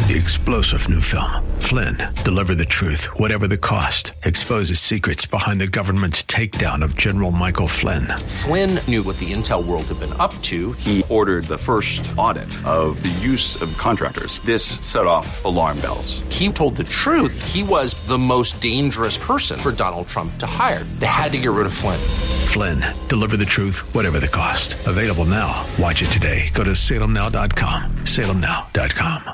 The explosive new film, Flynn, deliver the truth, whatever the cost, exposes secrets behind the government's takedown of General Michael Flynn. Flynn knew what the intel world had been up to. He ordered the first audit of the use of contractors. This set off alarm bells. He told the truth. He was the most dangerous person for Donald Trump to hire. They had to get rid of Flynn. Flynn, deliver the truth, whatever the cost. Available now. Watch it today. Go to salemnow.com. salemnow.com.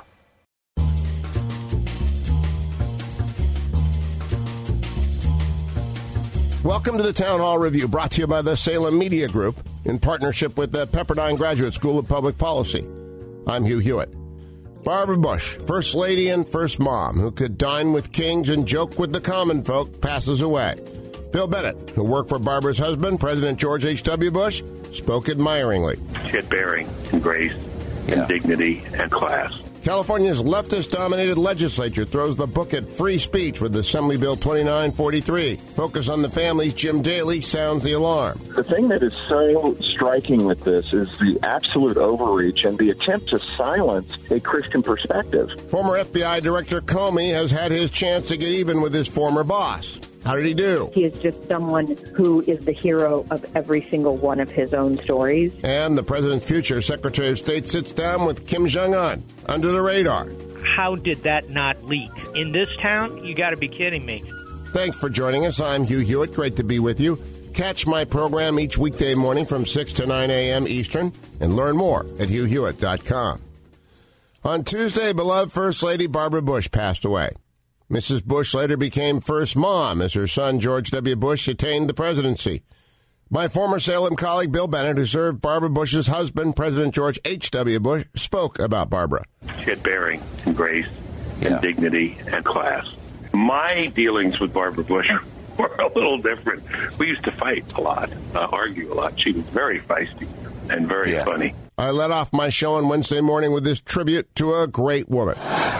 Welcome to the Town Hall Review, brought to you by the Salem Media Group in partnership with the Pepperdine Graduate School of Public Policy. I'm Hugh Hewitt. Barbara Bush, First Lady and First Mom, who could dine with kings and joke with the common folk, passes away. Bill Bennett, who worked for Barbara's husband, President George H.W. Bush, spoke admiringly. She had bearing and grace and dignity and class. California's leftist-dominated legislature throws the book at free speech with Assembly Bill 2943. Focus on the families. Jim Daly sounds the alarm. The thing that is so striking with this is the absolute overreach and the attempt to silence a Christian perspective. Former FBI Director Comey has had his chance to get even with his former boss. How did he do? He is just someone who is the hero of every single one of his own stories. And the president's future Secretary of State sits down with Kim Jong-un under the radar. How did that not leak? In this town? You got to be kidding me. Thanks for joining us. I'm Hugh Hewitt. Great to be with you. Catch my program each weekday morning from 6 to 9 a.m. Eastern and learn more at hughhewitt.com. On Tuesday, beloved First Lady Barbara Bush passed away. Mrs. Bush later became First Mom as her son, George W. Bush, attained the presidency. My former Salem colleague, Bill Bennett, who served Barbara Bush's husband, President George H.W. Bush, spoke about Barbara. She had bearing and grace and dignity and class. My dealings with Barbara Bush were a little different. We used to fight a lot, argue a lot. She was very feisty and very funny. I led off my show on Wednesday morning with this tribute to a great woman.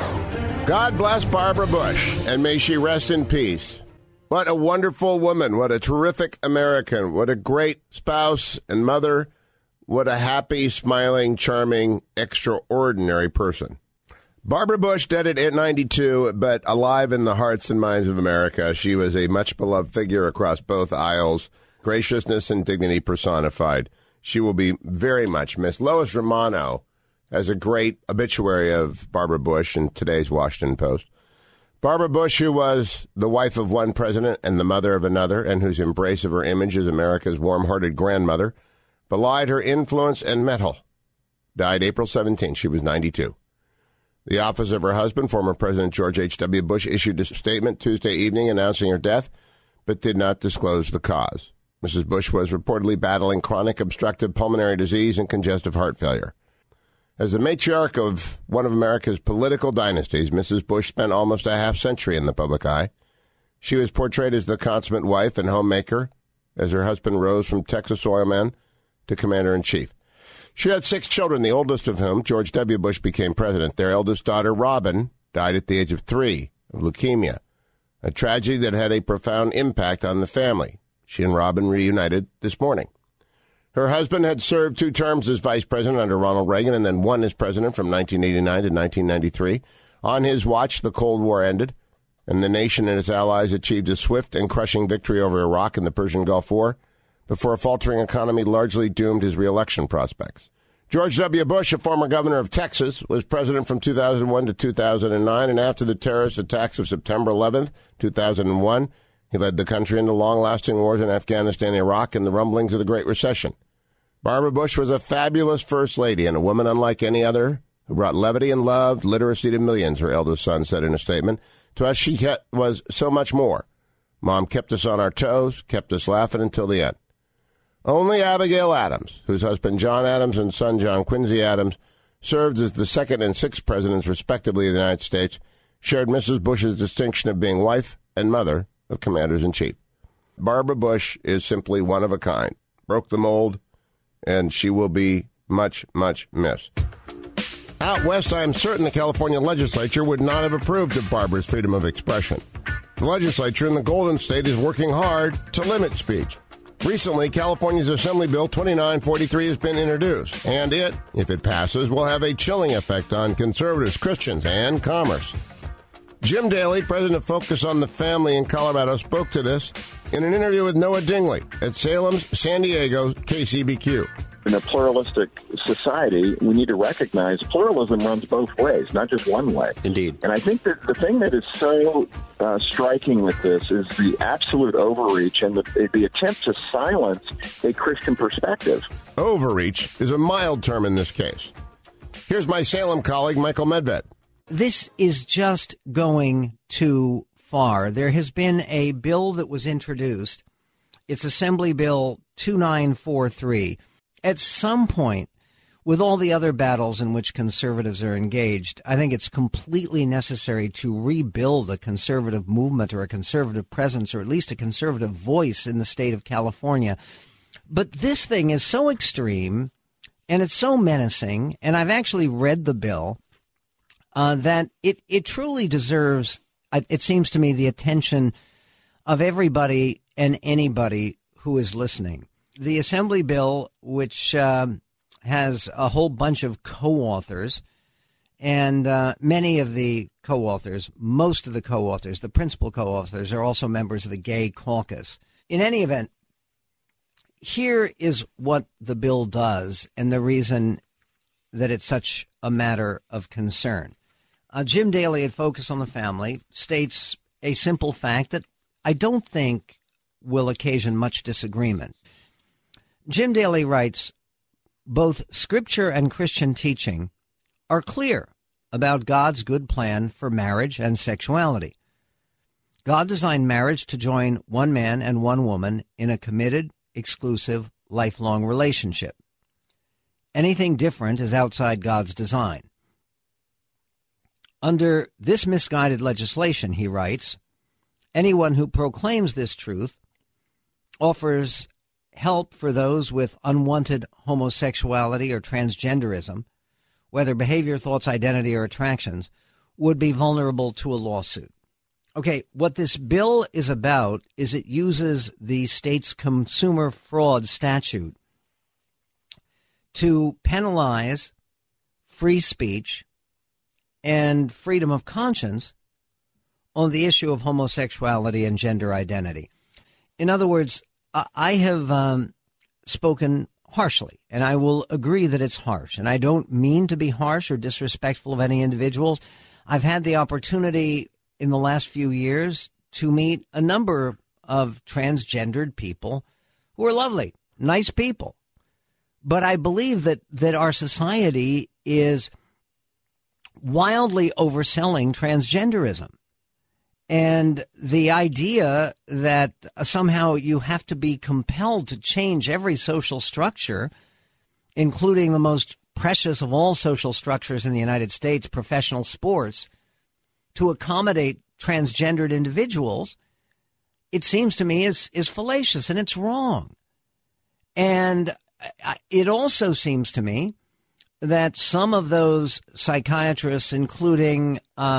God bless Barbara Bush, and may she rest in peace. What a wonderful woman. What a terrific American. What a great spouse and mother. What a happy, smiling, charming, extraordinary person. Barbara Bush, dead at 92, but alive in the hearts and minds of America. She was a much-beloved figure across both aisles, graciousness and dignity personified. She will be very much missed. Lois Romano has a great obituary of Barbara Bush in today's Washington Post. Barbara Bush, who was the wife of one president and the mother of another, and whose embrace of her image as America's warm-hearted grandmother belied her influence and mettle, died April 17. She was 92. The office of her husband, former President George H.W. Bush, issued a statement Tuesday evening announcing her death, but did not disclose the cause. Mrs. Bush was reportedly battling chronic obstructive pulmonary disease and congestive heart failure. As the matriarch of one of America's political dynasties, Mrs. Bush spent almost a half-century in the public eye. She was portrayed as the consummate wife and homemaker, as her husband rose from Texas oilman to commander-in-chief. She had 6 children, the oldest of whom, George W. Bush, became president. Their eldest daughter, Robin, died at the age of 3 of leukemia, a tragedy that had a profound impact on the family. She and Robin reunited this morning. Her husband had served 2 terms as vice president under Ronald Reagan and then 1 as president from 1989 to 1993. On his watch, the Cold War ended, and the nation and its allies achieved a swift and crushing victory over Iraq and the Persian Gulf War before a faltering economy largely doomed his reelection prospects. George W. Bush, a former governor of Texas, was president from 2001 to 2009, and after the terrorist attacks of September 11th, 2001, he led the country into long-lasting wars in Afghanistan, Iraq, and the rumblings of the Great Recession. Barbara Bush was a fabulous first lady and a woman unlike any other who brought levity and love, literacy to millions, her eldest son said in a statement. To us, she was so much more. Mom kept us on our toes, kept us laughing until the end. Only Abigail Adams, whose husband John Adams and son John Quincy Adams served as the 2nd and 6th presidents, respectively, of the United States, shared Mrs. Bush's distinction of being wife and mother of commanders-in-chief. Barbara Bush is simply one of a kind, broke the mold, and she will be much, much missed. Out west, I am certain the California legislature would not have approved of Barbara's freedom of expression. The legislature in the Golden State is working hard to limit speech. Recently, California's Assembly Bill 2943 has been introduced, and it, if it passes, will have a chilling effect on conservatives, Christians, and commerce. Jim Daly, president of Focus on the Family in Colorado, spoke to this in an interview with Noah Dingley at Salem's San Diego KCBQ. In a pluralistic society, we need to recognize pluralism runs both ways, not just one way. Indeed. And I think that the thing that is so striking with this is the absolute overreach and the attempt to silence a Christian perspective. Overreach is a mild term in this case. Here's my Salem colleague, Michael Medved. This is just going too far. There has been a bill that was introduced. It's Assembly Bill 2943. At some point, with all the other battles in which conservatives are engaged, I think it's completely necessary to rebuild a conservative movement or a conservative presence or at least a conservative voice in the state of California. But this thing is so extreme and it's so menacing, and I've actually read the bill, that it truly deserves, it seems to me, the attention of everybody and anybody who is listening. The Assembly Bill, which has a whole bunch of co-authors, and many of the co-authors, most of the co-authors, the principal co-authors, are also members of the Gay Caucus. In any event, here is what the bill does and the reason that it's such a matter of concern. Jim Daly at Focus on the Family states a simple fact that I don't think will occasion much disagreement. Jim Daly writes, both Scripture and Christian teaching are clear about God's good plan for marriage and sexuality. God designed marriage to join one man and one woman in a committed, exclusive, lifelong relationship. Anything different is outside God's design. Under this misguided legislation, he writes, anyone who proclaims this truth offers help for those with unwanted homosexuality or transgenderism, whether behavior, thoughts, identity, or attractions, would be vulnerable to a lawsuit. Okay, what this bill is about is it uses the state's consumer fraud statute to penalize free speech and freedom of conscience on the issue of homosexuality and gender identity. In other words, I have spoken harshly, and I will agree that it's harsh. And I don't mean to be harsh or disrespectful of any individuals. I've had the opportunity in the last few years to meet a number of transgendered people who are lovely, nice people. But I believe that our society is wildly overselling transgenderism. And the idea that somehow you have to be compelled to change every social structure, including the most precious of all social structures in the United States, professional sports, to accommodate transgendered individuals, it seems to me is fallacious and it's wrong. And it also seems to me that some of those psychiatrists, including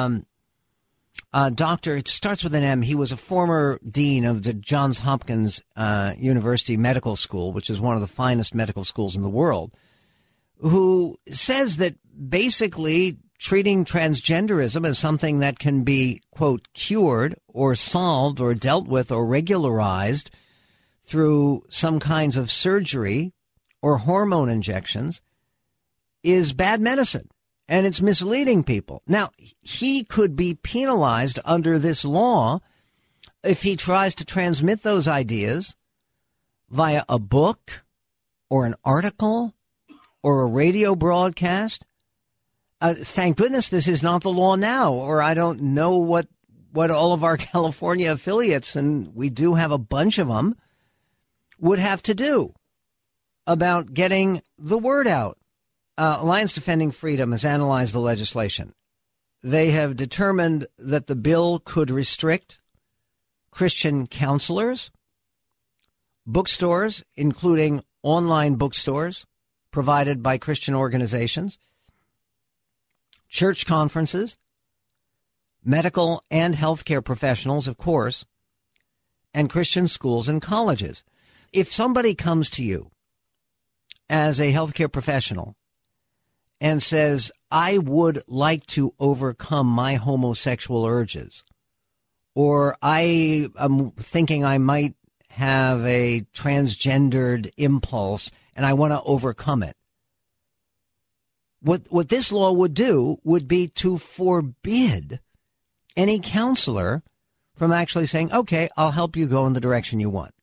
Doctor, it starts with an M. He was a former dean of the Johns Hopkins University Medical School, which is one of the finest medical schools in the world, who says that basically treating transgenderism as something that can be, quote, cured or solved or dealt with or regularized through some kinds of surgery or hormone injections is bad medicine. And it's misleading people. Now, he could be penalized under this law if he tries to transmit those ideas via a book or an article or a radio broadcast. Thank goodness this is not the law now, or I don't know what all of our California affiliates, and we do have a bunch of them, would have to do about getting the word out. Alliance Defending Freedom has analyzed the legislation. They have determined that the bill could restrict Christian counselors, bookstores, including online bookstores provided by Christian organizations, church conferences, medical and healthcare professionals, of course, and Christian schools and colleges. if somebody comes to you as a healthcare professional and says, I would like to overcome my homosexual urges, or I am thinking I might have a transgendered impulse and I want to overcome it. What this law would do would be to forbid any counselor from actually saying, okay, I'll help you go in the direction you want.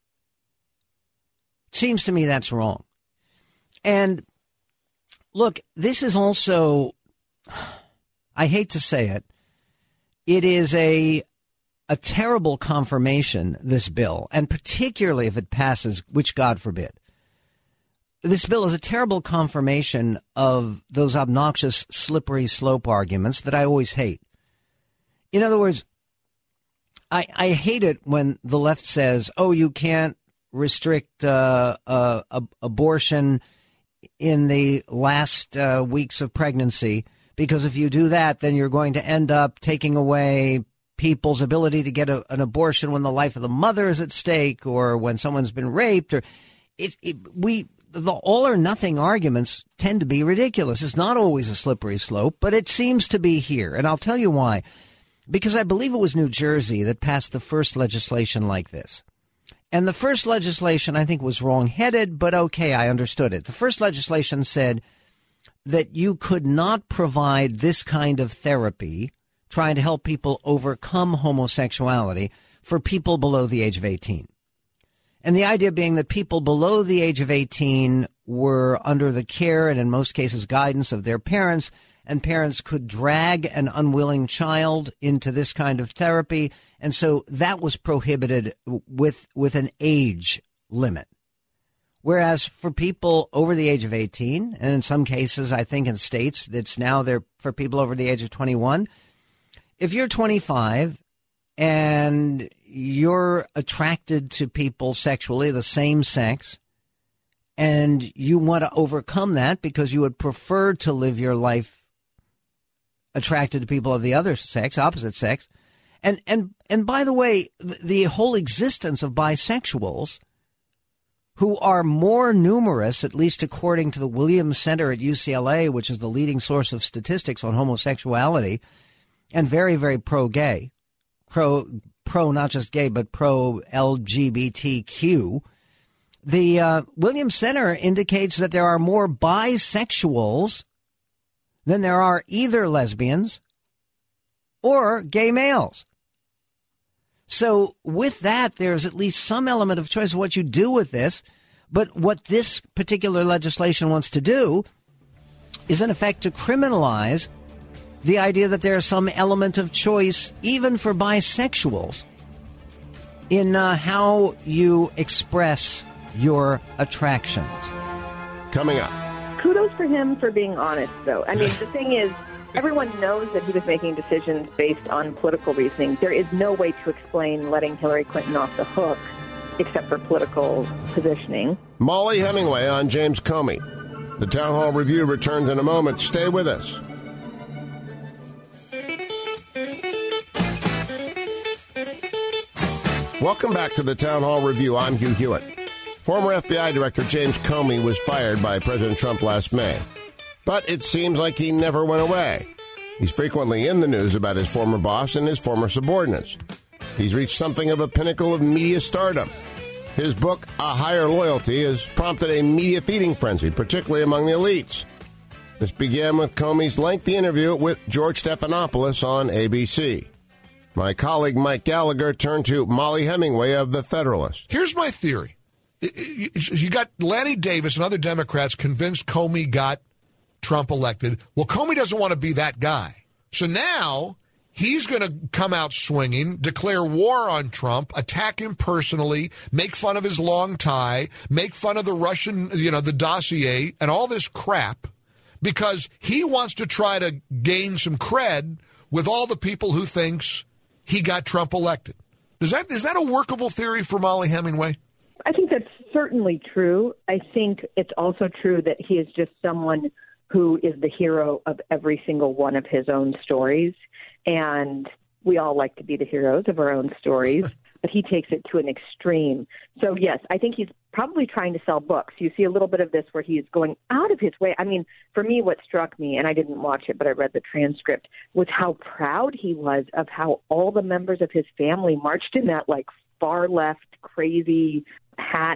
It seems to me that's wrong. And look, this is also, I hate to say it, it is a terrible confirmation, this bill, and particularly if it passes, which God forbid. This bill is a terrible confirmation of those obnoxious slippery slope arguments that I always hate. In other words, I hate it when the left says, oh, you can't restrict abortion in the last weeks of pregnancy, because if you do that, then you're going to end up taking away people's ability to get an abortion when the life of the mother is at stake, or when someone's been raped. Or the all or nothing arguments tend to be ridiculous. It's not always a slippery slope, but it seems to be here. And I'll tell you why. Because I believe it was New Jersey that passed the first legislation like this. And the first legislation, I think, was wrong-headed, but okay, I understood it. The first legislation said that you could not provide this kind of therapy trying to help people overcome homosexuality for people below the age of 18. And the idea being that people below the age of 18 were under the care and in most cases guidance of their parents, and parents could drag an unwilling child into this kind of therapy. And so that was prohibited with an age limit. Whereas for people over the age of 18, and in some cases, I think in states, it's now there for people over the age of 21. If you're 25 and you're attracted to people sexually, the same sex, and you want to overcome that because you would prefer to live your life attracted to people of the other sex, opposite sex. And by the way, the whole existence of bisexuals, who are more numerous, at least according to the Williams Center at UCLA, which is the leading source of statistics on homosexuality, and very, very pro-gay, pro not just gay, but pro-LGBTQ. The Williams Center indicates that there are more bisexuals than there are either lesbians or gay males. So with that, there's at least some element of choice of what you do with this. But what this particular legislation wants to do is, in effect, to criminalize the idea that there's some element of choice, even for bisexuals, in how you express your attractions. Coming up. Kudos for him for being honest, though. I mean, the thing is, everyone knows that he was making decisions based on political reasoning. There is no way to explain letting Hillary Clinton off the hook except for political positioning. Molly Hemingway on James Comey. The Town Hall Review returns in a moment. Stay with us. Welcome back to the Town Hall Review. I'm Hugh Hewitt. Former FBI Director James Comey was fired by President Trump last May. But it seems like he never went away. He's frequently in the news about his former boss and his former subordinates. He's reached something of a pinnacle of media stardom. His book, A Higher Loyalty, has prompted a media feeding frenzy, particularly among the elites. This began with Comey's lengthy interview with George Stephanopoulos on ABC. My colleague Mike Gallagher turned to Molly Hemingway of The Federalist. Here's my theory. You got Lanny Davis and other Democrats convinced Comey got Trump elected. Well, Comey doesn't want to be that guy. So now he's going to come out swinging, declare war on Trump, attack him personally, make fun of his long tie, make fun of the Russian, the dossier and all this crap because he wants to try to gain some cred with all the people who thinks he got Trump elected. Is that a workable theory for Molly Hemingway? I think that's certainly true. I think it's also true that he is just someone who is the hero of every single one of his own stories. And we all like to be the heroes of our own stories, but he takes it to an extreme. So, yes, I think he's probably trying to sell books. You see a little bit of this where he's going out of his way. I mean, for me, what struck me, and I didn't watch it, but I read the transcript, was how proud he was of how all the members of his family marched in that, like, far left, crazy hat,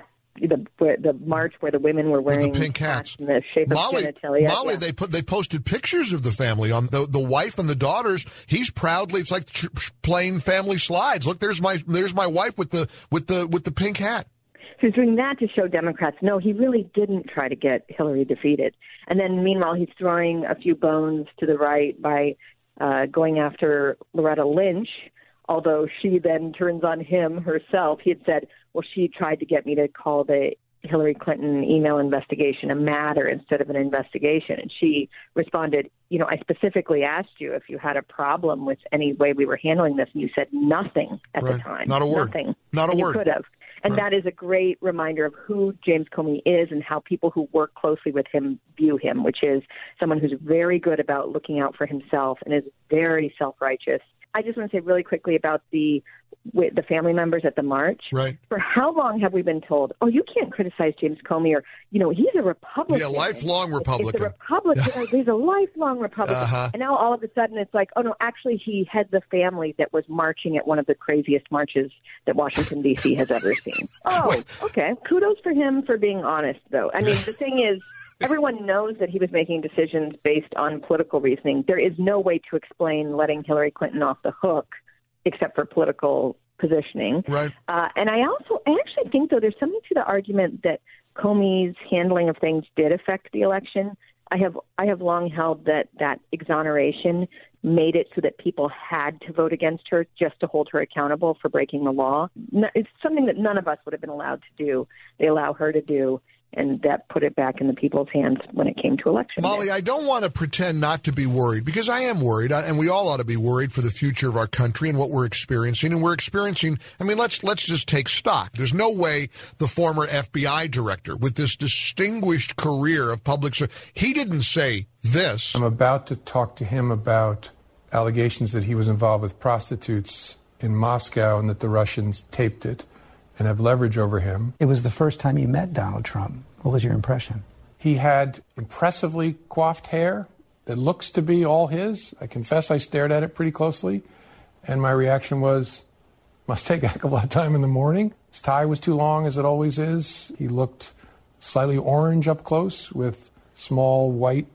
the march where the women were wearing the pink hats in the shape of genitalia. Molly, they posted pictures of the family on the wife and the daughters. He's proudly, it's like playing family slides. Look, there's my wife with the pink hat. He was doing that to show Democrats, no, he really didn't try to get Hillary defeated. And then meanwhile, he's throwing a few bones to the right by going after Loretta Lynch, although she then turns on him herself. He had said, well, she tried to get me to call the Hillary Clinton email investigation a matter instead of an investigation. And she responded, I specifically asked you if you had a problem with any way we were handling this, and you said nothing at the time. Not a word. Nothing. Not a word. You could have. And that is a great reminder of who James Comey is and how people who work closely with him view him, which is someone who's very good about looking out for himself and is very self-righteous. I just want to say really quickly about the family members at the march. Right. For how long have we been told, oh, you can't criticize James Comey, or, he's a Republican. Yeah, lifelong Republican. It's a Republican. He's a lifelong Republican. Uh-huh. And now all of a sudden it's like, oh, no, actually he heads a family that was marching at one of the craziest marches that Washington, D.C. has ever seen. Oh, okay. Kudos for him for being honest, though. I mean, the thing is, everyone knows that he was making decisions based on political reasoning. There is no way to explain letting Hillary Clinton off the hook except for political positioning. Right. And I actually think, though, there's something to the argument that Comey's handling of things did affect the election. I have long held that exoneration made it so that people had to vote against her just to hold her accountable for breaking the law. It's something that none of us would have been allowed to do. They allow her to do. And that put it back in the people's hands when it came to election. Molly, I don't want to pretend not to be worried, because I am worried, and we all ought to be worried for the future of our country and what we're experiencing. And we're experiencing, let's just take stock. There's no way the former FBI director with this distinguished career of public service, he didn't say this. I'm about to talk to him about allegations that he was involved with prostitutes in Moscow and that the Russians taped it and have leverage over him. It was the first time you met Donald Trump. What was your impression? He had impressively coiffed hair that looks to be all his. I confess I stared at it pretty closely, and my reaction was, must take a heck of a lot of time in the morning. His tie was too long, as it always is. He looked slightly orange up close with small white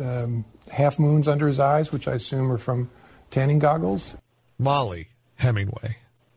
half moons under his eyes, which I assume are from tanning goggles. Molly Hemingway.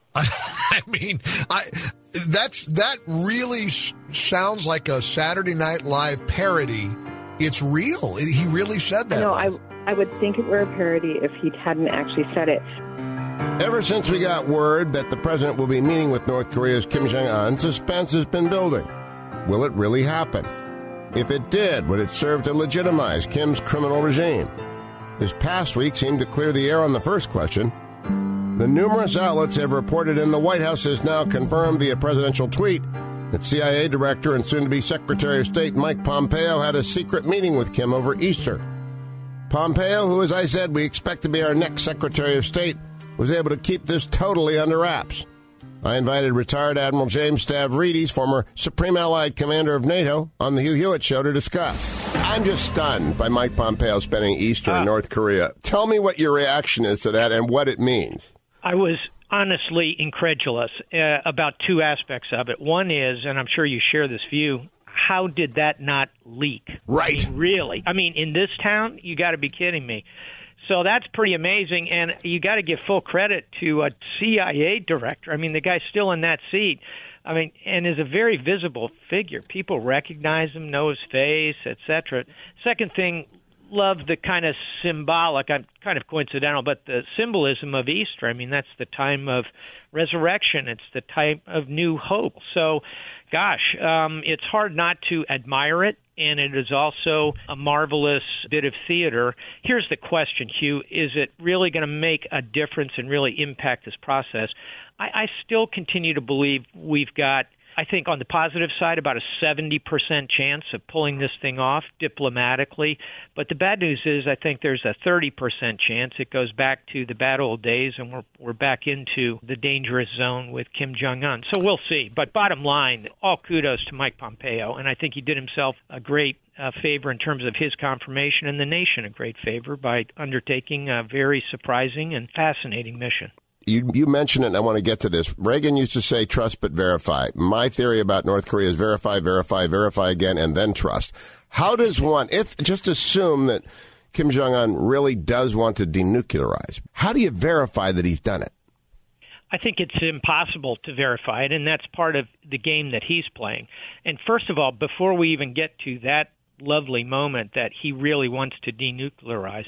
That really sounds like a Saturday Night Live parody. It's real. He really said that. No, I would think it were a parody if he hadn't actually said it. Ever since we got word that the president will be meeting with North Korea's Kim Jong-un, suspense has been building. Will it really happen? If it did, would it serve to legitimize Kim's criminal regime? This past week seemed to clear the air on the first question. The numerous outlets have reported, and the White House has now confirmed via presidential tweet, that CIA Director and soon-to-be Secretary of State Mike Pompeo had a secret meeting with Kim over Easter. Pompeo, who, as I said, we expect to be our next Secretary of State, was able to keep this totally under wraps. I invited retired Admiral James Stavridis, former Supreme Allied Commander of NATO, on the Hugh Hewitt Show to discuss. I'm just stunned by Mike Pompeo spending Easter in North Korea. Tell me what your reaction is to that and what it means. I was honestly incredulous about two aspects of it. One is, and I'm sure you share this view, how did that not leak? Right. Really? In this town? You got to be kidding me. So that's pretty amazing, and you got to give full credit to a CIA director. The guy's still in that seat. And is a very visible figure. People recognize him, know his face, etc. Second thing, love the kind of symbolic, kind of coincidental, but the symbolism of Easter. That's the time of resurrection. It's the time of new hope. So, gosh, it's hard not to admire it, and it is also a marvelous bit of theater. Here's the question, Hugh. Is it really going to make a difference and really impact this process? I still continue to believe we've got I think on the positive side, about a 70% chance of pulling this thing off diplomatically. But the bad news is I think there's a 30% chance it goes back to the bad old days and we're back into the dangerous zone with Kim Jong-un. So we'll see. But bottom line, all kudos to Mike Pompeo. And I think he did himself a great favor in terms of his confirmation and the nation a great favor by undertaking a very surprising and fascinating mission. You mentioned it, and I want to get to this. Reagan used to say, trust but verify. My theory about North Korea is verify, verify, verify again, and then trust. How does one, if just assume that Kim Jong-un really does want to denuclearize, how do you verify that he's done it? I think it's impossible to verify it, and that's part of the game that he's playing. And first of all, before we even get to that lovely moment that he really wants to denuclearize,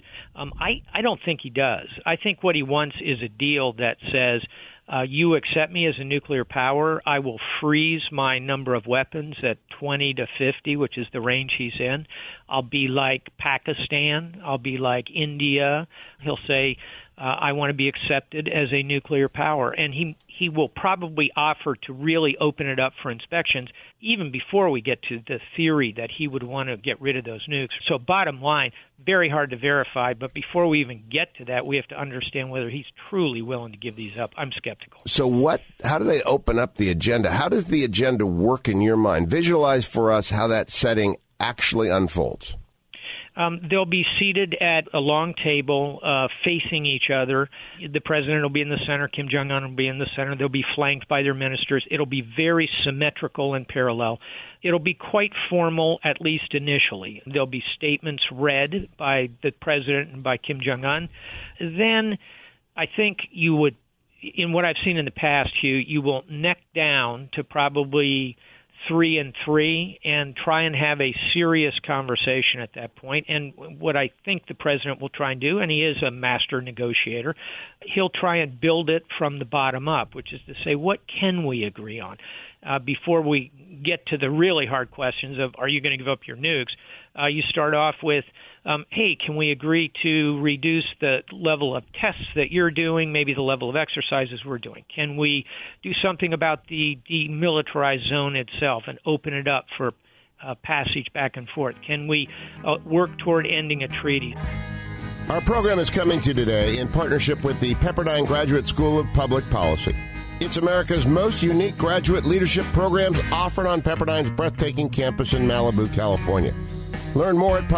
I don't think he does. I think what he wants is a deal that says, you accept me as a nuclear power, I will freeze my number of weapons at 20 to 50, which is the range he's in. I'll be like Pakistan. I'll be like India. He'll say, I want to be accepted as a nuclear power. And he will probably offer to really open it up for inspections even before we get to the theory that he would want to get rid of those nukes. So bottom line, very hard to verify, but before we even get to that, we have to understand whether he's truly willing to give these up. I'm skeptical. So how do they open up the agenda? How does the agenda work in your mind? Visualize for us how that setting actually unfolds. They'll be seated at a long table facing each other. The president will be in the center. Kim Jong-un will be in the center. They'll be flanked by their ministers. It'll be very symmetrical and parallel. It'll be quite formal, at least initially. There'll be statements read by the president and by Kim Jong-un. Then I think you would, in what I've seen in the past, Hugh, you will neck down to probably 3 and 3 and try and have a serious conversation at that point. And what I think the president will try and do, and he is a master negotiator, he'll try and build it from the bottom up, which is to say, what can we agree on? Before we get to the really hard questions of, are you going to give up your nukes? You start off with, hey, can we agree to reduce the level of tests that you're doing, maybe the level of exercises we're doing? Can we do something about the demilitarized zone itself and open it up for passage back and forth? Can we work toward ending a treaty? Our program is coming to you today in partnership with the Pepperdine Graduate School of Public Policy. It's America's most unique graduate leadership programs offered on Pepperdine's breathtaking campus in Malibu, California. Learn more at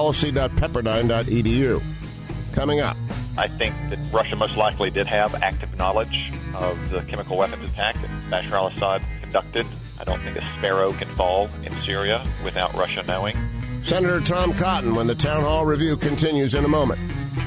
publicpolicy.pepperdine.edu. Coming up. I think that Russia most likely did have active knowledge of the chemical weapons attack that Bashar al-Assad conducted. I don't think a sparrow can fall in Syria without Russia knowing. Senator Tom Cotton when the Town Hall Review continues in a moment.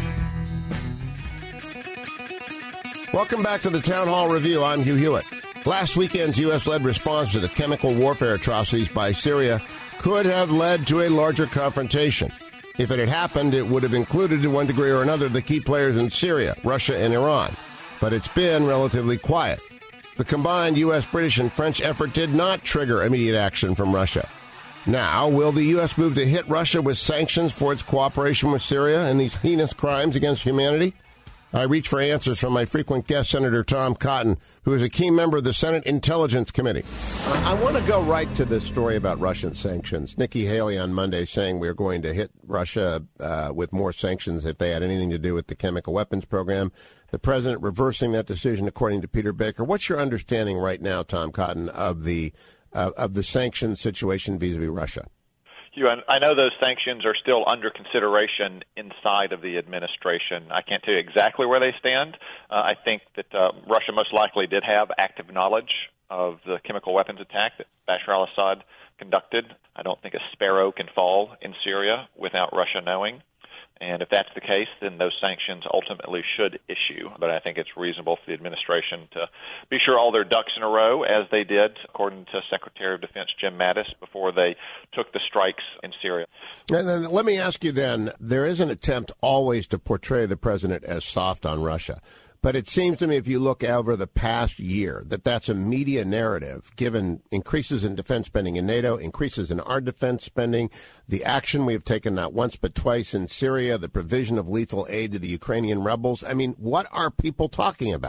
Welcome back to the Town Hall Review. I'm Hugh Hewitt. Last weekend's U.S.-led response to the chemical warfare atrocities by Syria could have led to a larger confrontation. If it had happened, it would have included, to one degree or another, the key players in Syria, Russia, and Iran. But it's been relatively quiet. The combined U.S., British, and French effort did not trigger immediate action from Russia. Now, will the U.S. move to hit Russia with sanctions for its cooperation with Syria and these heinous crimes against humanity? I reach for answers from my frequent guest, Senator Tom Cotton, who is a key member of the Senate Intelligence Committee. I want to go right to this story about Russian sanctions. Nikki Haley on Monday saying we're going to hit Russia with more sanctions if they had anything to do with the chemical weapons program. The president reversing that decision, according to Peter Baker. What's your understanding right now, Tom Cotton, of the sanctions situation vis-a-vis Russia? I know those sanctions are still under consideration inside of the administration. I can't tell you exactly where they stand. I think that Russia most likely did have active knowledge of the chemical weapons attack that Bashar al-Assad conducted. I don't think a sparrow can fall in Syria without Russia knowing. And if that's the case, then those sanctions ultimately should issue. But I think it's reasonable for the administration to be sure all their ducks in a row, as they did, according to Secretary of Defense Jim Mattis, before they took the strikes in Syria. And then let me ask you then, there is an attempt always to portray the president as soft on Russia. But it seems to me, if you look over the past year, that's a media narrative, given increases in defense spending in NATO, increases in our defense spending, the action we have taken not once but twice in Syria, the provision of lethal aid to the Ukrainian rebels. I mean, what are people talking about?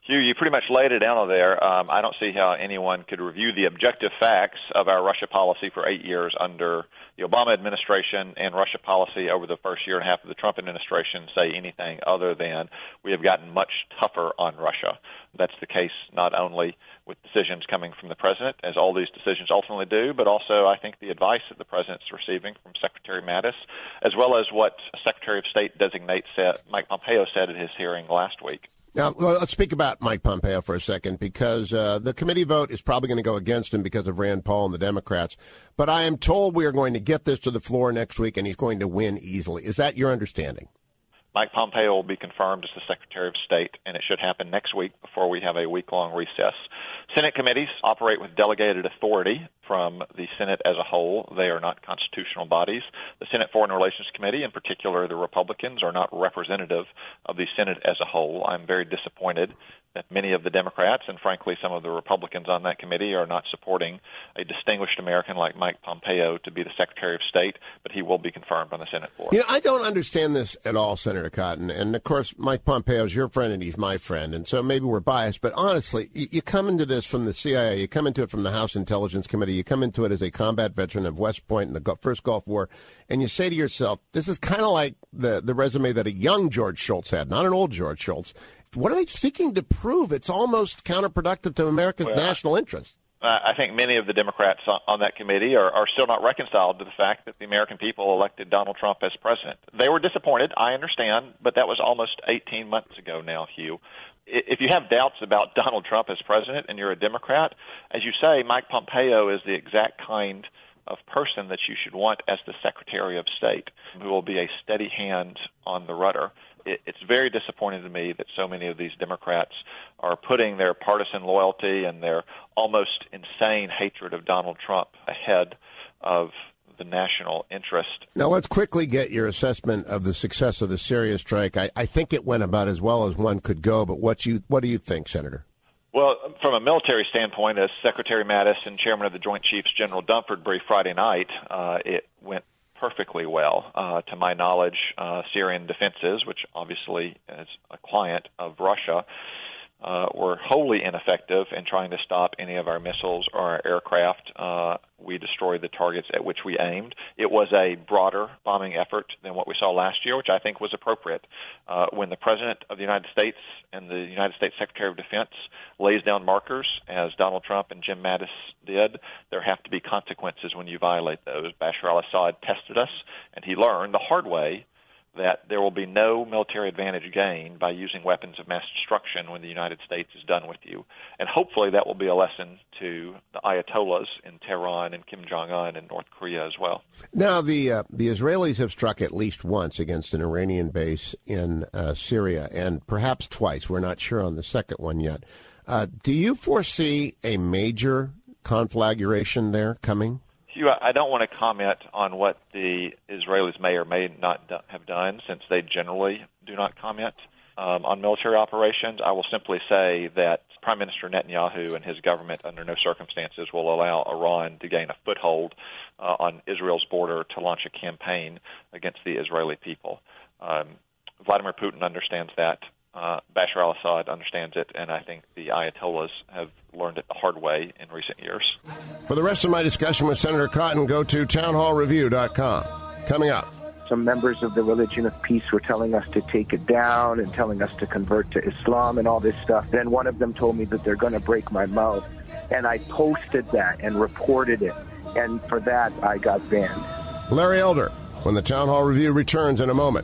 Hugh, you pretty much laid it down there. I don't see how anyone could review the objective facts of our Russia policy for 8 years under the Obama administration and Russia policy over the first year and a half of the Trump administration say anything other than we have gotten much tougher on Russia. That's the case not only with decisions coming from the president, as all these decisions ultimately do, but also I think the advice that the president's receiving from Secretary Mattis, as well as what Secretary of State designate Mike Pompeo said at his hearing last week. Now, let's speak about Mike Pompeo for a second, because the committee vote is probably going to go against him because of Rand Paul and the Democrats. But I am told we are going to get this to the floor next week, and he's going to win easily. Is that your understanding? Mike Pompeo will be confirmed as the Secretary of State, and it should happen next week before we have a week-long recess. Senate committees operate with delegated authority from the Senate as a whole. They are not constitutional bodies. The Senate Foreign Relations Committee, in particular the Republicans, are not representative of the Senate as a whole. I'm very disappointed that many of the Democrats and, frankly, some of the Republicans on that committee are not supporting a distinguished American like Mike Pompeo to be the Secretary of State, but he will be confirmed on the Senate floor. You know, I don't understand this at all, Senator Cotton. And, of course, Mike Pompeo is your friend and he's my friend, and so maybe we're biased. But, honestly, you come into this from the CIA, you come into it from the House Intelligence Committee, you come into it as a combat veteran of West Point in the first Gulf War, and you say to yourself, this is kind of like the resume that a young George Shultz had, not an old George Shultz. What are they seeking to prove? It's almost counterproductive to America's national interest. I think many of the Democrats on that committee are still not reconciled to the fact that the American people elected Donald Trump as president. They were disappointed, I understand, but that was almost 18 months ago now, Hugh. If you have doubts about Donald Trump as president and you're a Democrat, as you say, Mike Pompeo is the exact kind of person that you should want as the Secretary of State, who will be a steady hand on the rudder. It's very disappointing to me that so many of these Democrats are putting their partisan loyalty and their almost insane hatred of Donald Trump ahead of the national interest. Now, let's quickly get your assessment of the success of the Syria strike. I think it went about as well as one could go, but what do you think, Senator? Well, from a military standpoint, as Secretary Mattis and Chairman of the Joint Chiefs General Dunford briefed Friday night, it went perfectly well. To my knowledge, Syrian defenses, which obviously is a client of Russia, were wholly ineffective in trying to stop any of our missiles or our aircraft. We destroyed the targets at which we aimed. It was a broader bombing effort than what we saw last year, which I think was appropriate. When the President of the United States and the United States Secretary of Defense lays down markers, as Donald Trump and Jim Mattis did, there have to be consequences when you violate those. Bashar al-Assad tested us, and he learned the hard way that there will be no military advantage gained by using weapons of mass destruction when the United States is done with you. And hopefully that will be a lesson to the Ayatollahs in Tehran and Kim Jong-un in North Korea as well. Now, the Israelis have struck at least once against an Iranian base in Syria, and perhaps twice. We're not sure on the second one yet. Do you foresee a major conflagration there coming? Hugh, I don't want to comment on what the Israelis may or may not have done, since they generally do not comment on military operations. I will simply say that Prime Minister Netanyahu and his government under no circumstances will allow Iran to gain a foothold on Israel's border to launch a campaign against the Israeli people. Vladimir Putin understands that. Bashar al-Assad understands it, and I think the Ayatollahs have learned it the hard way in recent years. For the rest of my discussion with Senator Cotton, go to townhallreview.com. Coming up. Some members of the Religion of Peace were telling us to take it down and telling us to convert to Islam and all this stuff. Then one of them told me that they're going to break my mouth, and I posted that and reported it, and for that I got banned. Larry Elder, when the Town Hall Review returns in a moment.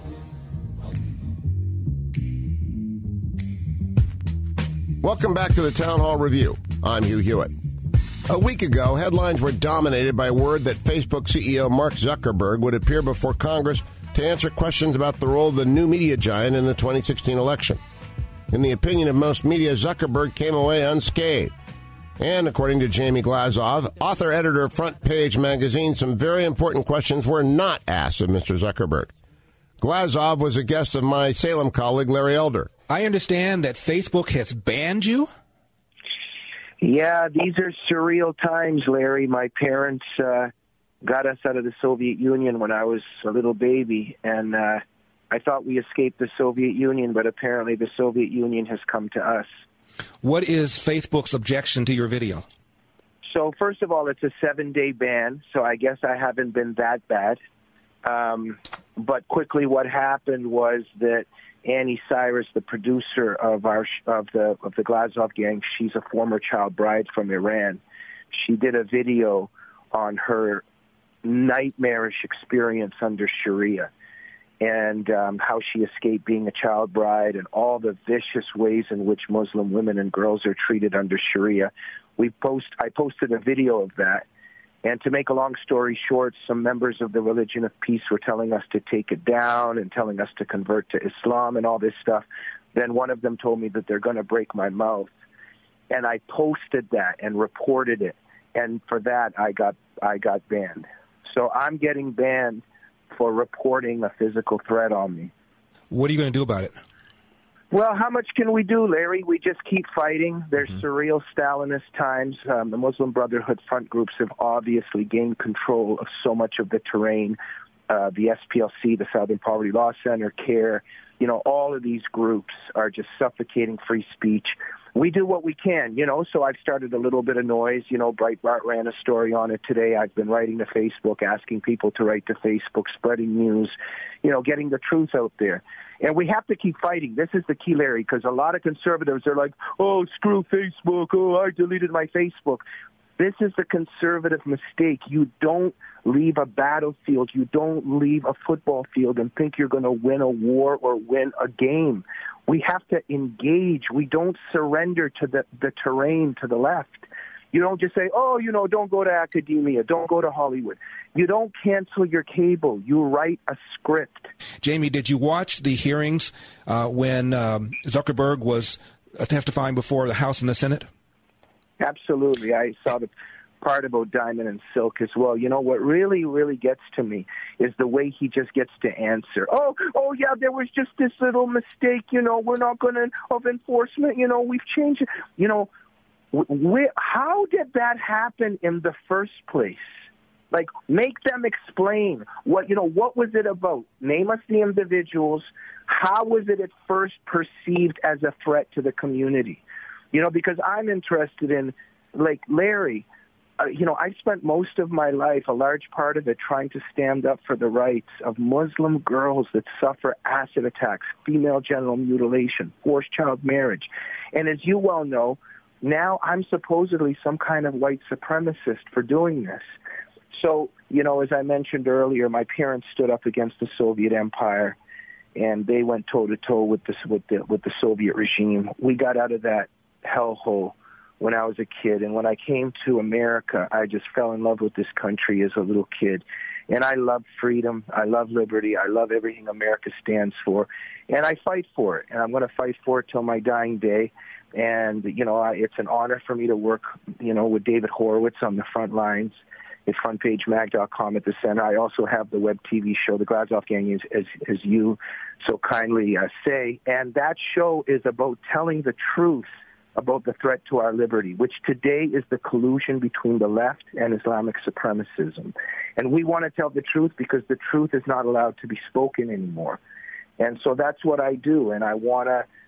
Welcome back to the Town Hall Review. I'm Hugh Hewitt. A week ago, headlines were dominated by word that Facebook CEO Mark Zuckerberg would appear before Congress to answer questions about the role of the new media giant in the 2016 election. In the opinion of most media, Zuckerberg came away unscathed. And according to Jamie Glazov, author-editor of Front Page magazine, some very important questions were not asked of Mr. Zuckerberg. Glazov was a guest of my Salem colleague, Larry Elder. I understand that Facebook has banned you? Yeah, these are surreal times, Larry. My parents got us out of the Soviet Union when I was a little baby, and I thought we escaped the Soviet Union, but apparently the Soviet Union has come to us. What is Facebook's objection to your video? So first of all, it's a 7-day ban, so I guess I haven't been that bad. But quickly what happened was that Annie Cyrus, the producer of the Glazov gang, she's a former child bride from Iran. She did a video on her nightmarish experience under Sharia and how she escaped being a child bride and all the vicious ways in which Muslim women and girls are treated under Sharia. I posted a video of that. And to make a long story short, some members of the Religion of Peace were telling us to take it down and telling us to convert to Islam and all this stuff. Then one of them told me that they're going to break my mouth. And I posted that and reported it. And for that, I got banned. So I'm getting banned for reporting a physical threat on me. What are you going to do about it? Well, how much can we do, Larry? We just keep fighting. There's surreal Stalinist times. The Muslim Brotherhood front groups have obviously gained control of so much of the terrain. The SPLC, the Southern Poverty Law Center, CARE, all of these groups are just suffocating free speech. We do what we can, so I've started a little bit of noise. Breitbart ran a story on it today. I've been writing to Facebook, asking people to write to Facebook, spreading news, getting the truth out there. And we have to keep fighting. This is the key, Larry, because a lot of conservatives are like, oh, screw Facebook. Oh, I deleted my Facebook. This is the conservative mistake. You don't leave a battlefield. You don't leave a football field and think you're going to win a war or win a game. We have to engage. We don't surrender to the terrain to the left. You don't just say, oh, don't go to academia, don't go to Hollywood. You don't cancel your cable. You write a script. Jamie, did you watch the hearings when Zuckerberg was testifying before the House and the Senate? Absolutely. I saw the part about Diamond and Silk as well. What really, really gets to me is the way he just gets to answer. Oh, yeah, there was just this little mistake. We're not going to, of enforcement, we've changed it. How did that happen in the first place? Like, make them explain what was it about? Name us the individuals. How was it at first perceived as a threat to the community? Because I'm interested in, like, Larry, I spent most of my life, a large part of it, trying to stand up for the rights of Muslim girls that suffer acid attacks, female genital mutilation, forced child marriage. And as you well know, now I'm supposedly some kind of white supremacist for doing this. So, as I mentioned earlier, my parents stood up against the Soviet Empire, and they went toe-to-toe with the Soviet regime. We got out of that hellhole when I was a kid, and when I came to America, I just fell in love with this country as a little kid. And I love freedom, I love liberty, I love everything America stands for, and I fight for it, and I'm going to fight for it till my dying day. And, it's an honor for me to work, with David Horowitz on the front lines at frontpagemag.com at the center. I also have the web TV show, The Glazov Gang, as you so kindly say. And that show is about telling the truth about the threat to our liberty, which today is the collusion between the left and Islamic supremacism. And we want to tell the truth because the truth is not allowed to be spoken anymore. And so that's what I do, and I want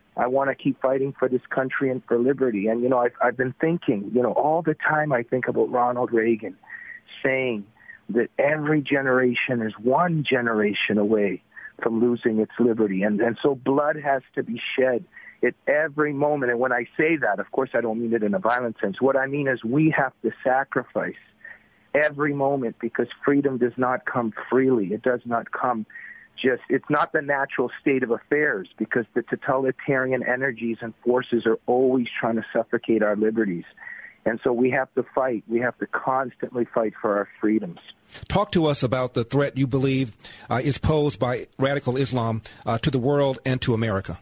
to keep fighting for this country and for liberty. And, I've been thinking, all the time I think about Ronald Reagan saying that every generation is one generation away from losing its liberty. And so blood has to be shed at every moment. And when I say that, of course, I don't mean it in a violent sense. What I mean is we have to sacrifice every moment because freedom does not come freely. It does not come it's not the natural state of affairs because the totalitarian energies and forces are always trying to suffocate our liberties. And so we have to fight. We have to constantly fight for our freedoms. Talk to us about the threat you believe is posed by radical Islam to the world and to America.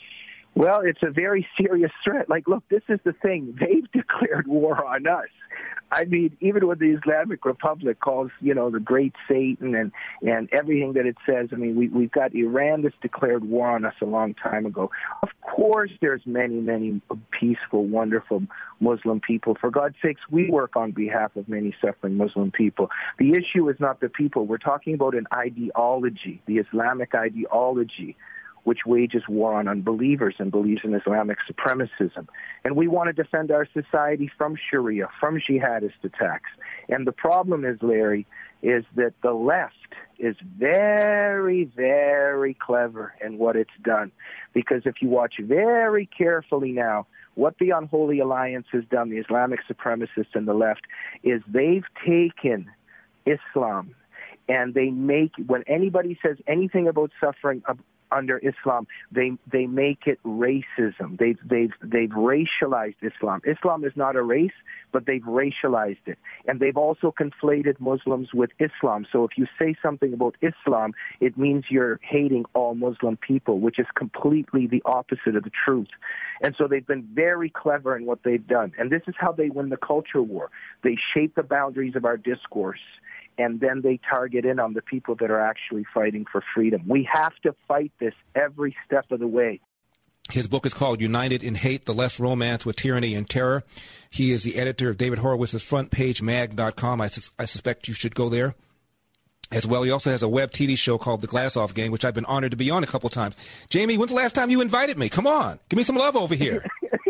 Well, it's a very serious threat. Like, look, this is the thing. They've declared war on us. I mean, even when the Islamic Republic calls, the great Satan and everything that it says, I mean, we've got Iran that's declared war on us a long time ago. Of course, there's many, many peaceful, wonderful Muslim people. For God's sakes, we work on behalf of many suffering Muslim people. The issue is not the people. We're talking about an ideology, the Islamic ideology, which wages war on unbelievers and believes in Islamic supremacism. And we want to defend our society from Sharia, from jihadist attacks. And the problem is, Larry, is that the left is very, very clever in what it's done. Because if you watch very carefully now, what the Unholy Alliance has done, the Islamic supremacists and the left, is they've taken Islam and they make, when anybody says anything about suffering under Islam, they make it racism. They've racialized Islam. Islam is not a race, but they've racialized it. And they've also conflated Muslims with Islam. So if you say something about Islam, it means you're hating all Muslim people, which is completely the opposite of the truth. And so they've been very clever in what they've done. And this is how they win the culture war. They shape the boundaries of our discourse, and then they target in on the people that are actually fighting for freedom. We have to fight this every step of the way. His book is called United in Hate, The Left's Romance with Tyranny and Terror. He is the editor of David Horowitz's FrontPageMag.com. I suspect you should go there as well. He also has a web TV show called The Glass Off Gang, which I've been honored to be on a couple times. Jamie, when's the last time you invited me? Come on. Give me some love over here.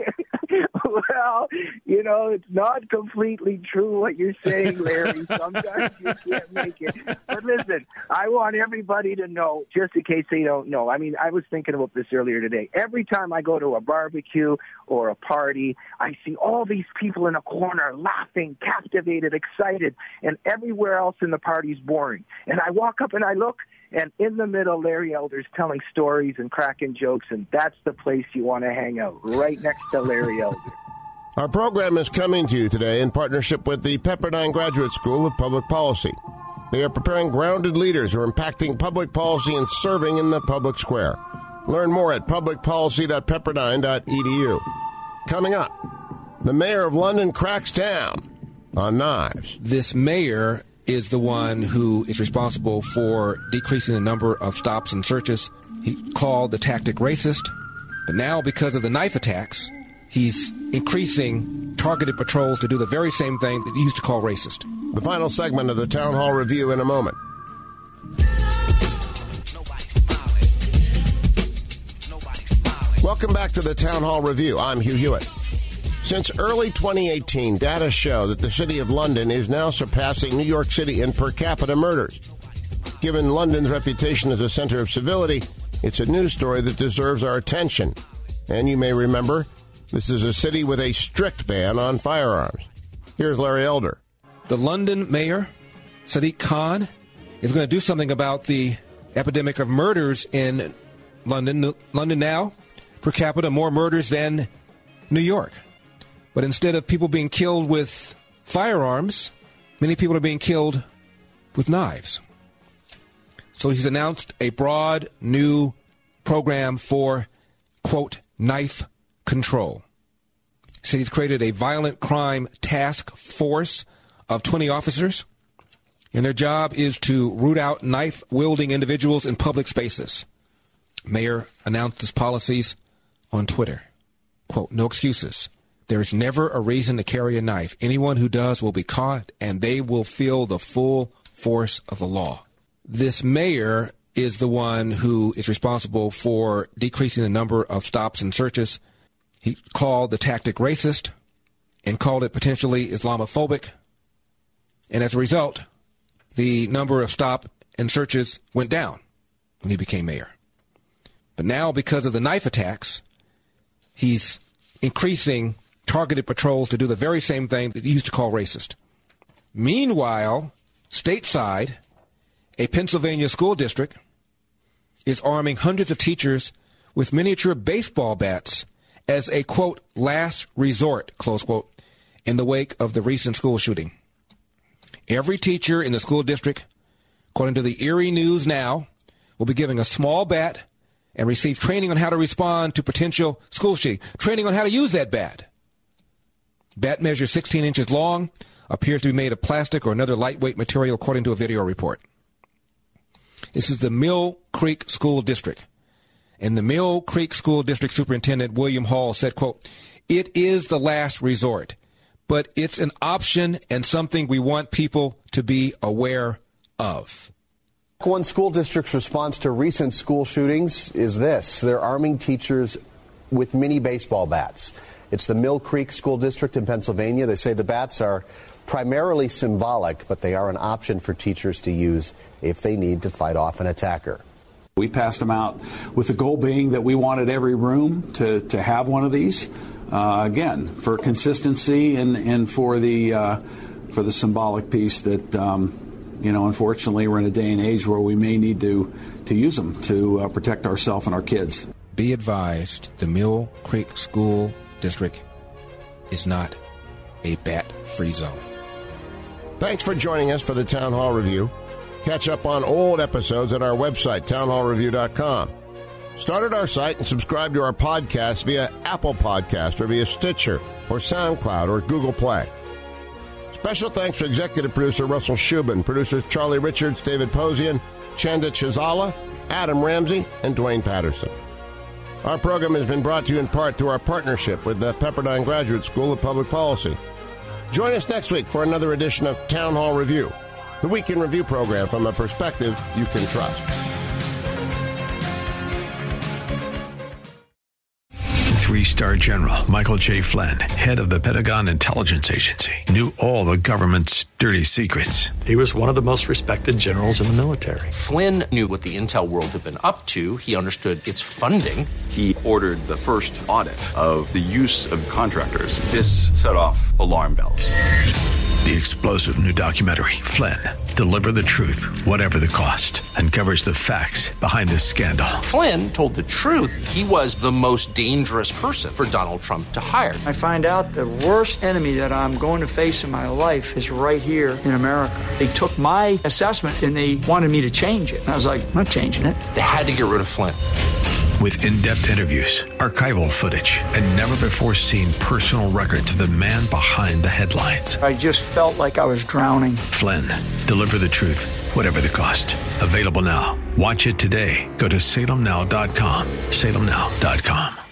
Well, it's not completely true what you're saying, Larry. Sometimes you can't make it. But listen, I want everybody to know, just in case they don't know. I mean, I was thinking about this earlier today. Every time I go to a barbecue or a party, I see all these people in a corner laughing, captivated, excited, and everywhere else in the party's boring. And I walk up and I look, and in the middle, Larry Elder's telling stories and cracking jokes, and that's the place you want to hang out, right next to Larry Elder. Our program is coming to you today in partnership with the Pepperdine Graduate School of Public Policy. They are preparing grounded leaders who are impacting public policy and serving in the public square. Learn more at publicpolicy.pepperdine.edu. Coming up, the mayor of London cracks down on knives. This mayor is the one who is responsible for decreasing the number of stops and searches. He called the tactic racist, but now because of the knife attacks, he's increasing targeted patrols to do the very same thing that he used to call racist. The final segment of the Town Hall Review in a moment. Welcome back to the Town Hall Review. I'm Hugh Hewitt. Since early 2018, data show that the city of London is now surpassing New York City in per capita murders. Given London's reputation as a center of civility, it's a news story that deserves our attention. And you may remember, this is a city with a strict ban on firearms. Here's Larry Elder. The London mayor, Sadiq Khan, is going to do something about the epidemic of murders in London. London now, per capita, more murders than New York. But instead of people being killed with firearms, many people are being killed with knives. So he's announced a broad new program for, quote, knife control. He said he's created a violent crime task force of 20 officers, and their job is to root out knife-wielding individuals in public spaces. Mayor announced his policies on Twitter. Quote, no excuses. There is never a reason to carry a knife. Anyone who does will be caught, and they will feel the full force of the law. This mayor is the one who is responsible for decreasing the number of stops and searches. He called the tactic racist and called it potentially Islamophobic. And as a result, the number of stop and searches went down when he became mayor. But now, because of the knife attacks, he's increasing targeted patrols to do the very same thing that he used to call racist. Meanwhile, stateside, a Pennsylvania school district is arming hundreds of teachers with miniature baseball bats as a, quote, last resort, close quote, in the wake of the recent school shooting. Every teacher in the school district, according to the Erie News Now, will be given a small bat and receive training on how to respond to potential school shooting, training on how to use that bat. Bat measures 16 inches long, appears to be made of plastic or another lightweight material, according to a video report. This is the Mill Creek School District. And the Mill Creek School District Superintendent William Hall said, quote, "It is the last resort, but it's an option and something we want people to be aware of." One school district's response to recent school shootings is this. They're arming teachers with mini baseball bats. It's the Mill Creek School District in Pennsylvania. They say the bats are primarily symbolic, but they are an option for teachers to use if they need to fight off an attacker. We passed them out with the goal being that we wanted every room to have one of these, again, for consistency and for the symbolic piece that, unfortunately we're in a day and age where we may need to use them to protect ourselves and our kids. Be advised, the Mill Creek School District is not a bat-free zone. Thanks for joining us for the Town Hall Review. Catch up on old episodes at our website, townhallreview.com. Start at our site and subscribe to our podcast via Apple Podcast or via Stitcher or SoundCloud or Google Play. Special thanks to executive producer Russell Shubin, producers Charlie Richards, David Posian, Chanda Chazala, Adam Ramsey, and Dwayne Patterson. Our program has been brought to you in part through our partnership with the Pepperdine Graduate School of Public Policy. Join us next week for another edition of Town Hall Review, the Week in Review program from a perspective you can trust. Three-star General Michael J. Flynn, head of the Pentagon Intelligence Agency, knew all the government's dirty secrets. He was one of the most respected generals in the military. Flynn knew what the intel world had been up to. He understood its funding. He ordered the first audit of the use of contractors. This set off alarm bells. The explosive new documentary, Flynn, Deliver the Truth, Whatever the Cost, uncovers the facts behind this scandal. Flynn told the truth. He was the most dangerous person for Donald Trump to hire. I find out the worst enemy that I'm going to face in my life is right here in America. They took my assessment and they wanted me to change it. And I was like, I'm not changing it. They had to get rid of Flynn. With in-depth interviews, archival footage, and never-before-seen personal records of the man behind the headlines. I just felt like I was drowning. Flynn, Deliver the Truth, Whatever the Cost. Available now. Watch it today. Go to salemnow.com. salemnow.com.